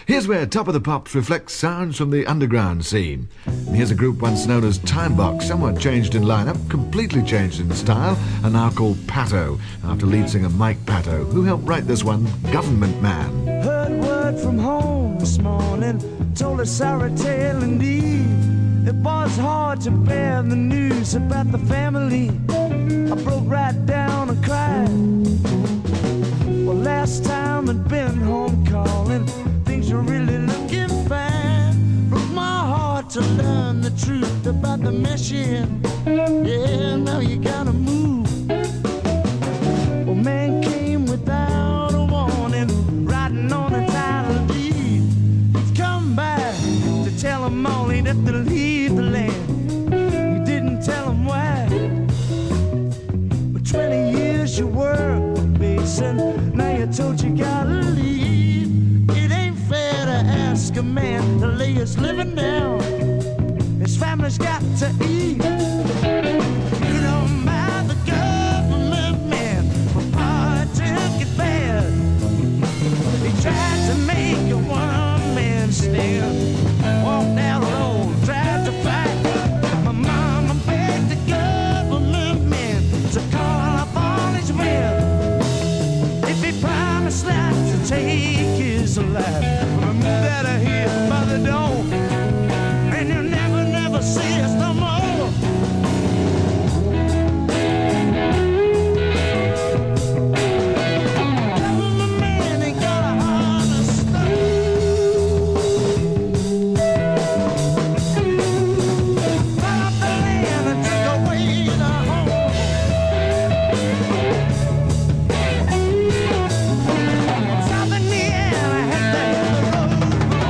Here's where Top of the Pops reflects sounds from the underground scene. And here's a group once known as Timebox, somewhat changed in lineup, completely changed in style, and now called Pato, after lead singer Mike Pato, who helped write this one, Government Man. Heard word from home this morning, told a sorry tale indeed. It was hard to bear the news about the family. I broke right down and cried. Well, last time I'd been home calling, things were really looking fine. Broke my heart to learn the truth about the mess you're in. Yeah, now you gotta move. Well, man came without a warning, riding on a title deed. He'd come back to tell him all he'd have to leave the land. He didn't tell him why. But 20 years you work the basin, now you're told you gotta leave. It ain't fair to ask a man to lay his living down. His family's got to eat. You don't mind the government man, but Papa took it bad. He tried to make a one-man stand, walked out alone, tried to fight. My mama begged the government man to call up all his men. If he promised not to take his life, we'll move out of here by the door, and you'll never, never see us no more. Government man ain't got a heart of stone. Bought up the land and took away the home. South Indiana had to hit the road.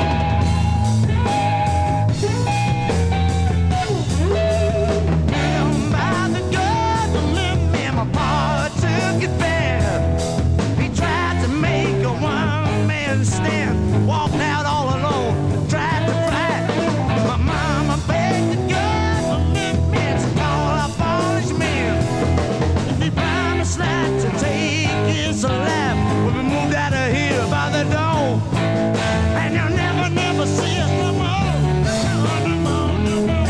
Down by the government man, my pa took it bad. He tried to make a one-man stand, walked out all alone, tried to fight. My mama begged the government man to call up all his men. If he promised not to take his life, we'll be moved out of here by the door, and you'll never, never see us no more. No more, no more.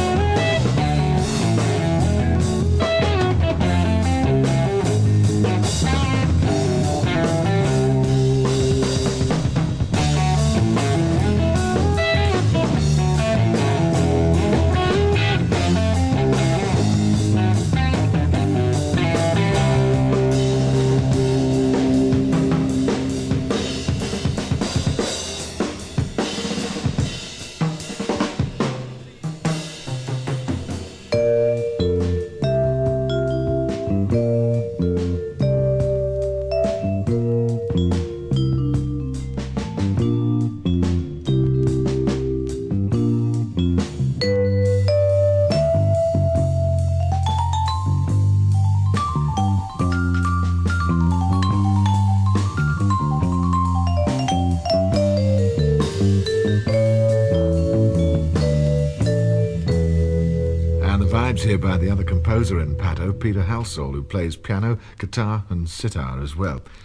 And the vibes here by the other composer in Pato, Peter Halsall, who plays piano, guitar and sitar as well.